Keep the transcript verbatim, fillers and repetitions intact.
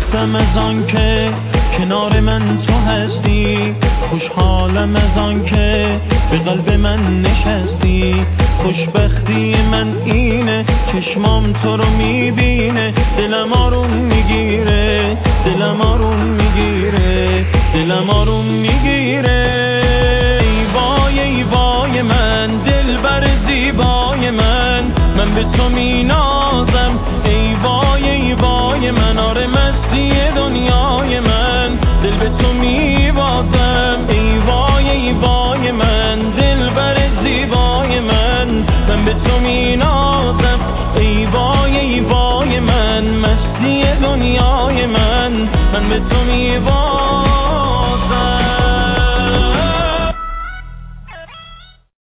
خوشبختم از آن که کنار من تو هستی، خوشحالم از آن که به قلب من نشستی. خوشبختی من اینه چشمام تو رو میبینه، دلم آروم میگیره، دلم آروم میگیره، دلم آروم میگیره. ای وای ای وای من، دلبر زیبای من، من به تو مینازم. ای وای ای وای من، آره مستی دنیای من، دل به تو میبازم. ای وای ای وای من، دلبر زیبای من، من به تو مینازم. ای وای ای وای من، مستی دنیای من، من به تو میبازم.